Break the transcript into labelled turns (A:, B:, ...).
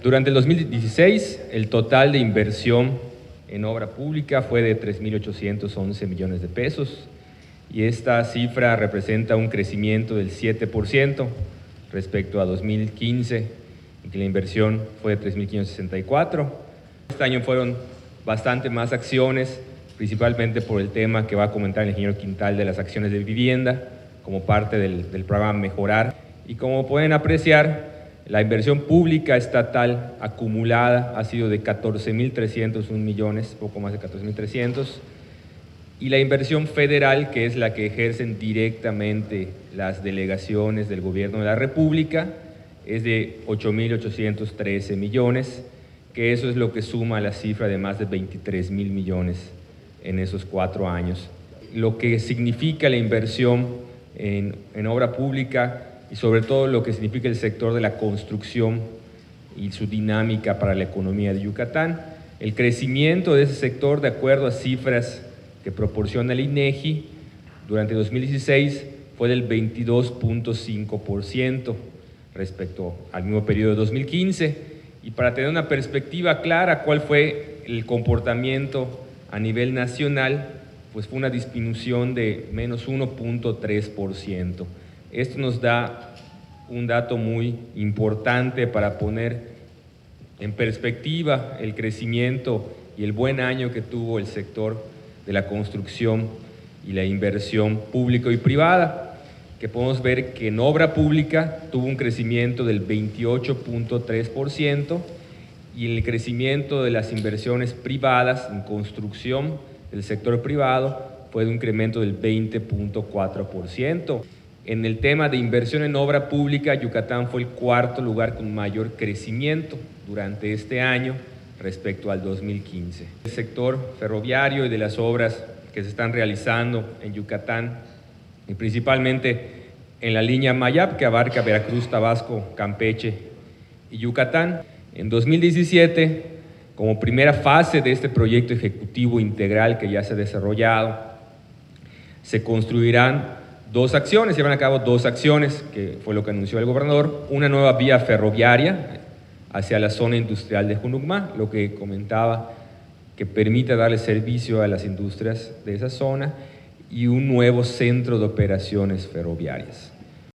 A: Durante el 2016, el total de inversión en obra pública fue de 3.811 millones de pesos y esta cifra representa un crecimiento del 7% respecto a 2015, en que la inversión fue de 3.564. Este año fueron bastante más acciones, principalmente por el tema que va a comentar el ingeniero Quintal de las acciones de vivienda, como parte del programa Mejorar. Y como pueden apreciar, la inversión pública estatal acumulada ha sido de 14.301 millones, poco más de 14.300, y la inversión federal, que es la que ejercen directamente las delegaciones del Gobierno de la República, es de 8.813 millones, que eso es lo que suma la cifra de más de 23.000 millones en esos 4 años. Lo que significa la inversión en obra pública y sobre todo lo que significa el sector de la construcción y su dinámica para la economía de Yucatán. El crecimiento de ese sector, de acuerdo a cifras que proporciona el INEGI, durante 2016 fue del 22.5% respecto al mismo periodo de 2015. Y para tener una perspectiva clara cuál fue el comportamiento a nivel nacional, pues fue una disminución de menos 1.3%. Esto nos da un dato muy importante para poner en perspectiva el crecimiento y el buen año que tuvo el sector de la construcción y la inversión pública y privada, que podemos ver que en obra pública tuvo un crecimiento del 28.3% y el crecimiento de las inversiones privadas en construcción del sector privado fue de un incremento del 20.4%. En el tema de inversión en obra pública, Yucatán fue el 4º lugar con mayor crecimiento durante este año respecto al 2015. El sector ferroviario y de las obras que se están realizando en Yucatán, y principalmente en la línea Mayab, que abarca Veracruz, Tabasco, Campeche y Yucatán. En 2017, como primera fase de este proyecto ejecutivo integral que ya se ha desarrollado, se construirán se llevan a cabo 2 acciones, que fue lo que anunció el gobernador: una nueva vía ferroviaria hacia la zona industrial de Junucmá, lo que comentaba, que permite darle servicio a las industrias de esa zona, y un nuevo centro de operaciones ferroviarias.